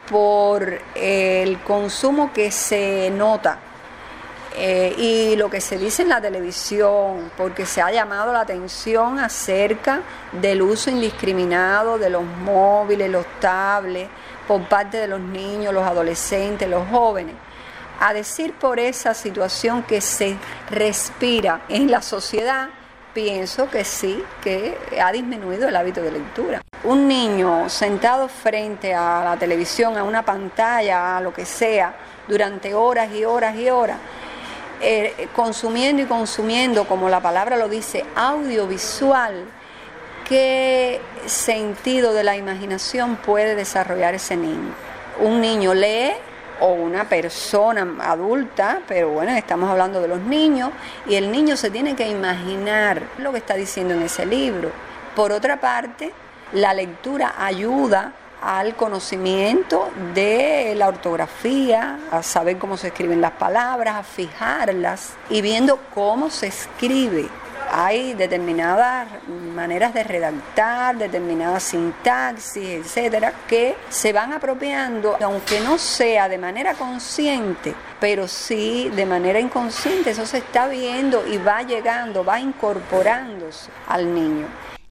por el consumo que se nota y lo que se dice en la televisión, porque se ha llamado la atención acerca del uso indiscriminado de los móviles, los tablets, por parte de los niños, los adolescentes, los jóvenes. A decir por esa situación que se respira en la sociedad, pienso que sí, que ha disminuido el hábito de lectura. Un niño sentado frente a la televisión, a una pantalla, a lo que sea, durante horas y horas y horas, consumiendo y consumiendo, como la palabra lo dice, audiovisual, ¿qué sentido de la imaginación puede desarrollar ese niño? Un niño lee, o una persona adulta, pero bueno, estamos hablando de los niños, y el niño se tiene que imaginar lo que está diciendo en ese libro. Por otra parte, la lectura ayuda al conocimiento de la ortografía, a saber cómo se escriben las palabras, a fijarlas y viendo cómo se escribe. Hay determinadas maneras de redactar, determinadas sintaxis, etcétera, que se van apropiando, aunque no sea de manera consciente, pero sí de manera inconsciente. Eso se está viendo y va llegando, va incorporándose al niño.